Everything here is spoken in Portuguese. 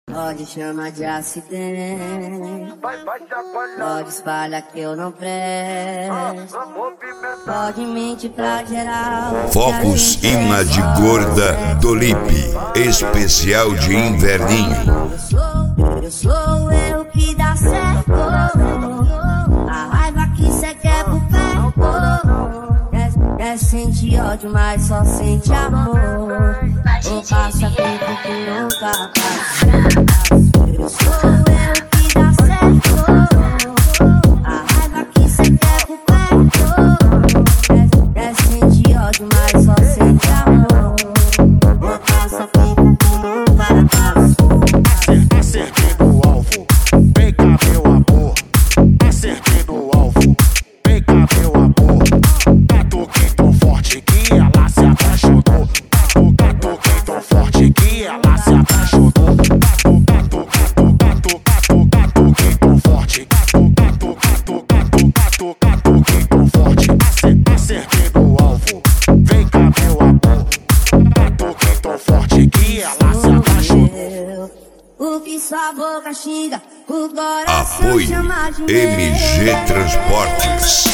Pode chamar de acidente, pode espalhar que eu não presto, pode mentir pra geral. Focus Ina de Gorda do Lipe, especial de inverninho. Eu sou eu que dá certo, a raiva que cê quer por perto. Quer sentir ódio, mas só sente amor. Ou passa tempo que nunca passa. Eu sou eu que dá certo, a raiva que cê quer por perto. Quer sentir ódio, mas só sente amor. Ou passa tempo que nunca passa. Acertei no alvo, vem cá meu amor. Acertei no alvo, vem cá meu amor. Catuquei tão forte que ela se apaixonou. Catuquei tão forte que ela se apaixonou. Catuquei tão forte. Catuquei tão forte. Acertei no alvo, vem cá meu amor. Catuquei tão forte que ela se apaixonou. O que sua boca xinga, o coração Apoio chama de MG meu. Transportes.